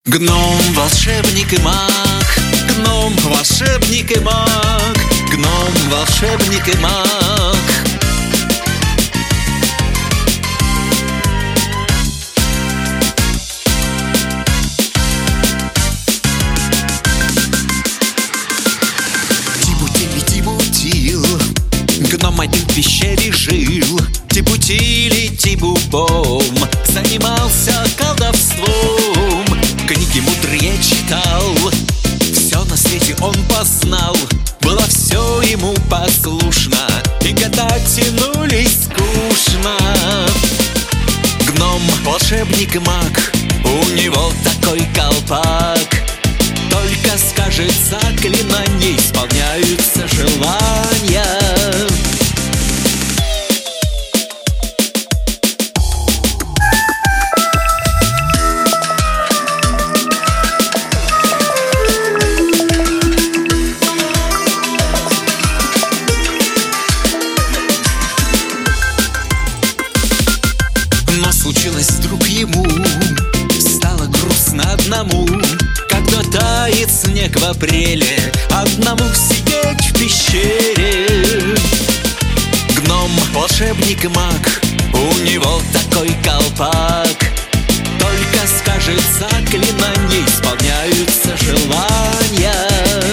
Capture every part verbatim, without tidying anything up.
Гном, волшебник и маг, гном, волшебник и маг, гном, волшебник и маг. Тибутили-тибутил, гном один в пещере жил. Тибутили-тибу-бом, занимался колдовством, книги мудрые читал, все на свете он познал. Было все ему послушно, и года тянулись скучно. Гном, волшебник и маг, у него такой колпак. Только скажет заклинание, исполняются желания. Случилось вдруг ему, стало грустно одному, когда тает снег в апреле, одному сидеть в пещере. Гном, волшебник и маг, у него такой колпак. Только скажет заклинание, исполняются желания.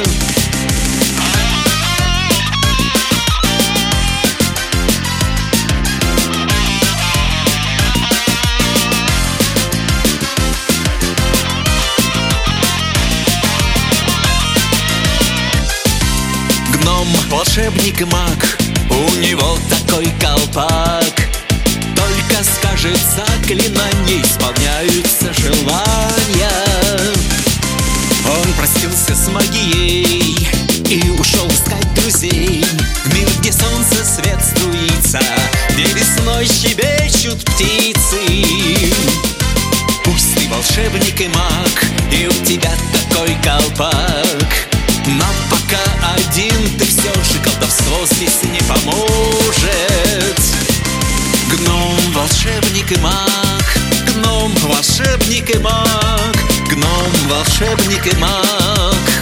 Гном, волшебник и маг, у него такой колпак. Только скажет заклинание, исполняются желания. Он простился с магией и ушел искать друзей в мир, где солнце свет струится, где весной щебечут птицы. Пусть ты волшебник и маг, и у тебя такой колпак, но пока один ты все же, колдовство здесь не поможет. Гном, волшебник и маг, гном, волшебник и маг, гном, волшебник и маг.